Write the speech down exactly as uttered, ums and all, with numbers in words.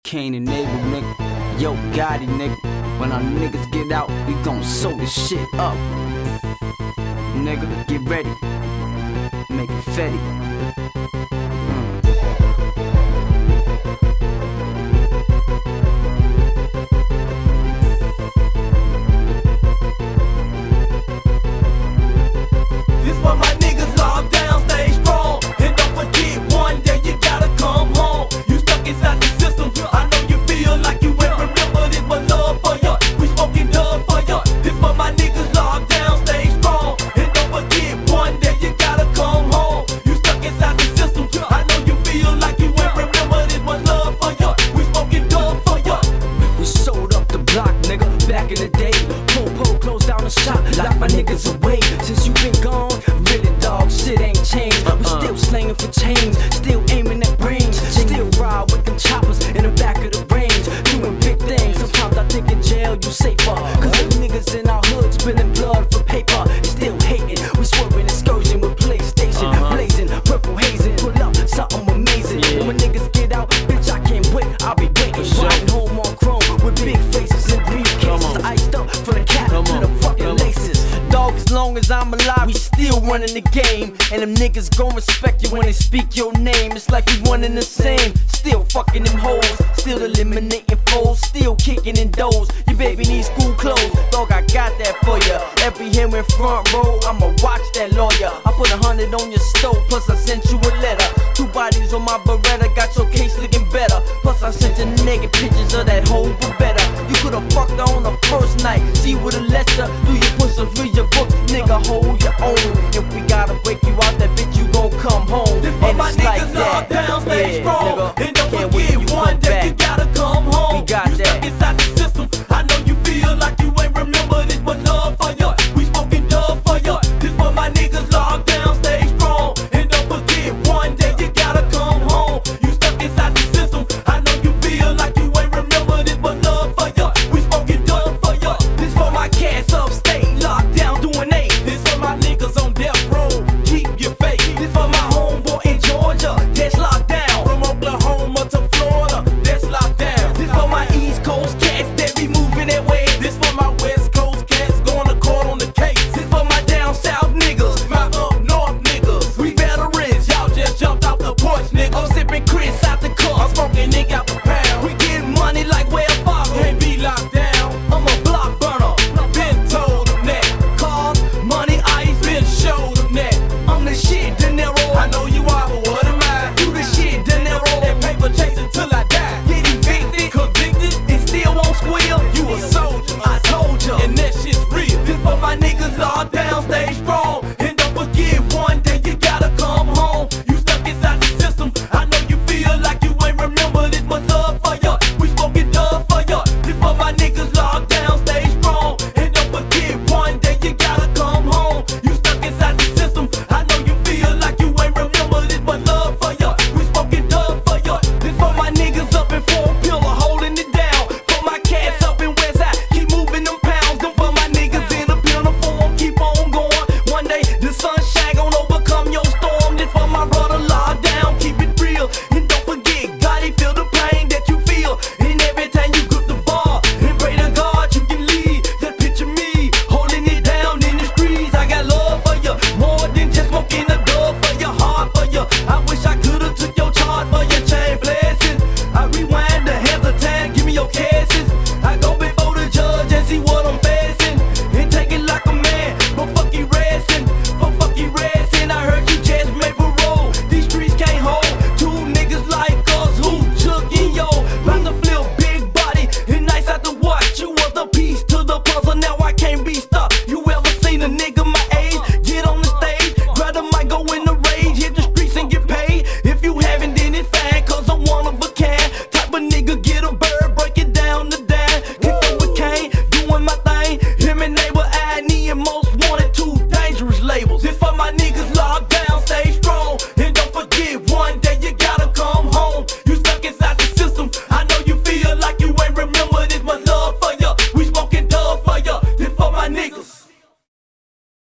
Cain and Abel, nigga. Yo, Gotti, nigga. When our niggas get out, we gon' sew this shit up. Nigga, get ready. Make it fetty. Back in the day, Po-Po closed down the shop, locked my niggas away. Since you been gone, really dog, shit ain't changed. We still slanging for change, still aiming at brains. Still ride with them choppers in the back of the range, doing big things. Sometimes I think in jail you safer, cause the niggas in our hood spilling blood for paper. And still hating, we swerving excursion with PlayStation, blazing, purple hazing. Pull up, something amazing. When my niggas get out, bitch I can't wait, I'll be waiting. Riding home on chrome with big faces and briefcases, iced up from the cap to the fucking laces. Dog, as long as I'm alive, we still running the game. And them niggas gon' respect you when they speak your name. It's like we one and the same. Still fucking them hoes, still eliminating foes, still kicking in doors. Your baby needs school clothes, dog, I got that for ya. Every hearing front row, I'ma watch that lawyer. I put a hundred on your stove, plus I sent you a letter. Two bodies on my Beretta, got your case looking better. Plus I sent you naked pictures of that whole Beretta. You could've fucked her on the first night, she would've let ya. Do your push or read your book, nigga, hold your own. If we gotta break you out, that bitch, you gon' come home. And it's like that, yeah.